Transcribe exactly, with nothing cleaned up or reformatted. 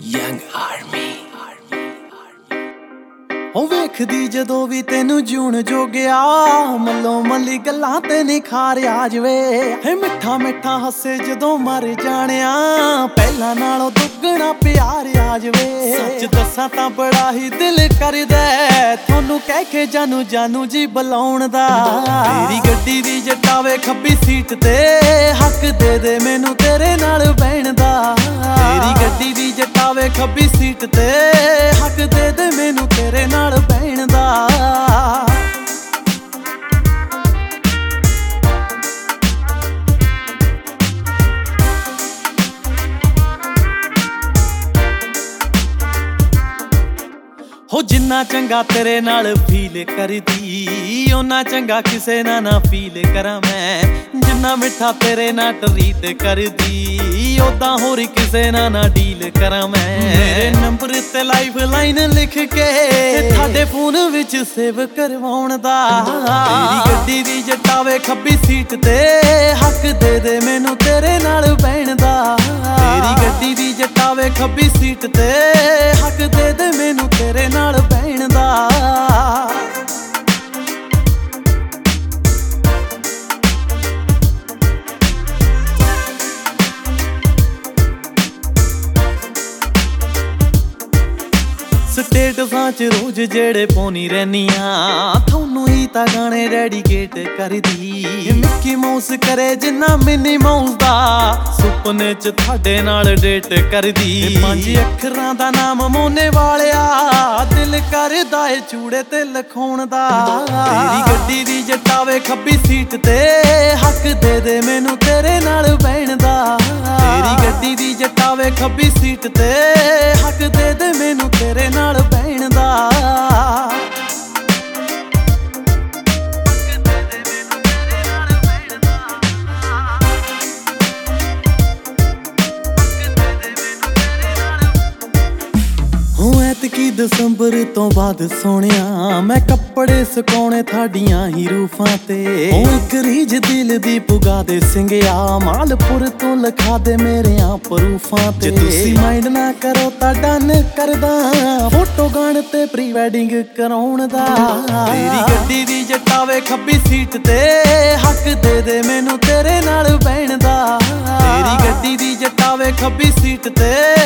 Young Army ਉਹ ਵੇਖਦੀ ਜਦੋਂ ਵੀ ਤੈਨੂੰ ਜੂਣ ਜੋਗਿਆ ਮੱਲੋ ਮੱਲੀ ਗੱਲਾਂ ਤੇ ਨਿਖਾਰਿਆ ਜਵੇ ਹੈ ਮਿੱਠਾ ਮਿੱਠਾ ਹੱਸੇ ਜਦੋਂ ਮਰ ਜਾਣਿਆ ਪਹਿਲਾਂ ਨਾਲੋਂ ਦੁੱਗਣਾ ਪਿਆਰ ਆ ਜਵੇ ਸੱਚ ਦੱਸਾਂ ਤਾਂ ਬੜਾ ਹੀ ਦਿਲ ਕਰਦਾ ਤੁਹਾਨੂੰ ਕਹਿ ਕੇ ਜਾਨੂ ਜਾਨੂ ਜੀ ਬੁਲਾਉਣ ਦਾ ਤੇਰੀ ਗੱਡੀ ਦੀ ਜਟਾਵੇ ਖੱਬੀ ਸੀਟ ਤੇ ਹੱਕ ਦੇ ਦੇ ਮੈਨੂੰ ਤੇਰੇ ਨਾਲ ਬਹਿਣ ਦਾ ਤੇਰੀ ਗੱਡੀ ਦੀ ਜਟਾਵੇ ਖੱਬੀ ਸੀਟ ਤੇ ਹੱਕ ਦੇ ਦੇ ਮੈਨੂੰ ਤੇਰੇ ਨਾਲ ਬਹਿਣ ਦਾ ਹੋ ਜਿੰਨਾ ਚੰਗਾ ਤੇਰੇ ਨਾਲ ਫੀਲ ਕਰਦੀ ਓਨਾ ਚੰਗਾ ਕਿਸੇ ਨਾਲ ਨਾ ਫੀਲ ਕਰਾਂ ਮੈਂ ਜਿੰਨਾ ਮਿੱਠਾ ਤੇਰੇ ਨਾਲ ਟਰੀਟ ਕਰਦੀ ਓਦਾਂ ਹੋਰ ਕਿਸੇ ਨਾਲ ਨਾ ਡੀਲ ਕਰਾਂ ਮੈਂ ਮੇਰੇ ਨੰਬਰ ਤੇ ਲਾਈਫ ਲਾਈਨ ਲਿਖ ਕੇ ਤੁਹਾਡੇ ਫੋਨ ਵਿੱਚ ਸੇਵ ਕਰਵਾਉਣ ਦਾ ਤੇਰੀ ਗੱਡੀ ਦੀ ਜਟਾਵੇ ਖੱਬੀ ਸੀਟ ਤੇ ਹੱਕ ਦੇ ਦੇ ਮੈਨੂੰ ਤੇਰੇ ਨਾਲ ਬਹਿਣ ਦਾ ਤੇਰੀ ਗੱਡੀ ਦੀ ਜਟਾਵੇ ਖੱਬੀ ਸੀਟ ਤੇ ਹੱਕ ਦੇ ਦੇ ਮੈਨੂੰ ਤੇਰੇ ਨਾਲ ਬਹਿਣ ਦਾ ਸਟੇਟਸਾਂ ਚ ਰੋਜ਼ ਜਿਹੜੇ ਪਾਉਣੀ ਰਹਿਨੀਆਂ ਤੁਹਾਨੂੰ ਹੀ ਤਾਂ ਗਾਣੇ ਡੈਡੀਕੇਟ ਕਰਦੀ ਮਿੱਕੀ ਮਾਊਸ ਕਰੇ ਜਿੰਨਾ ਮਿਨੀ ਮਾਊਸ ਦਾ ਸੁਪਨੇ ਚ ਤੁਹਾਡੇ ਨਾਲ ਡੇਟ ਕਰਦੀ ਪੰਜ ਅੱਖਰਾਂ ਦਾ ਨਾਮ ਮੋਨੇ ਵਾਲਿਆ ਦਿਲ ਕਰਦਾ ਏ ਚੂੜੇ ਤੇ ਲਿਖਾਉਣ ਦਾ ਤੇਰੀ ਗੱਡੀ ਦੀ ਜਟਾਵੇ ਖੱਬੀ ਸੀਟ ਤੇ ਹੱਕ ਦੇ ਦੇ ਮੈਨੂੰ ਤੇਰੇ ਨਾਲ ਬਹਿਣ ਦਾ ਤੇਰੀ ਗੱਡੀ ਦੀ ਜਟਾਵੇ ਖੱਬੀ ਸੀਟ ਤੇ ਹੱਕ ਦੇ ਦੇ ਮੈਨੂੰ ਤੇਰੇ ਨਾਲ ਬਹਿਣ ਦਾ ਐਤਕੀ ਦਸੰਬਰ ਤੋਂ ਬਾਅਦ ਸੋਹਣਿਆ ਮੈਂ ਕੱਪੜੇ ਸੁਕਾਉਣੇ ਤੁਹਾਡੀਆਂ ਹੀ ਰੂਫਾਂ ਤੇ ਉਹ ਇੱਕ ਰੀਝ ਦਿਲ ਦੀ ਪੁਗਾ ਦੇ ਸਿੰਘਿਆ ਮਾਲਪੁਰ ਤੋਂ ਲਿਖਾ ਦੇ ਮੇਰਿਆਂ ਪ੍ਰੂਫਾਂ ਤੇ ਜੇ ਤੁਸੀਂ ਮਾਈਂਡ ਨਾ ਕਰੋ ਤਾਂ ਡਨ ਕਰਦਾ ਫੋਟੋ ਗਾਣ ਤੇ ਪ੍ਰੀ ਵੈਡਿੰਗ ਕਰਾਉਣ ਦਾ ਤੇਰੀ ਗੱਡੀ ਦੀ ਜਟਾਵੇ ਖੱਬੀ ਸੀਟ ਤੇ ਹੱਕ ਦੇ ਦੇ ਮੈਨੂੰ ਤੇਰੇ ਨਾਲ ਬਹਿਣ ਦਾ ਤੇਰੀ ਗੱਡੀ ਦੀ ਜਟਾਵੇ ਖੱਬੀ ਸੀਟ ਤੇ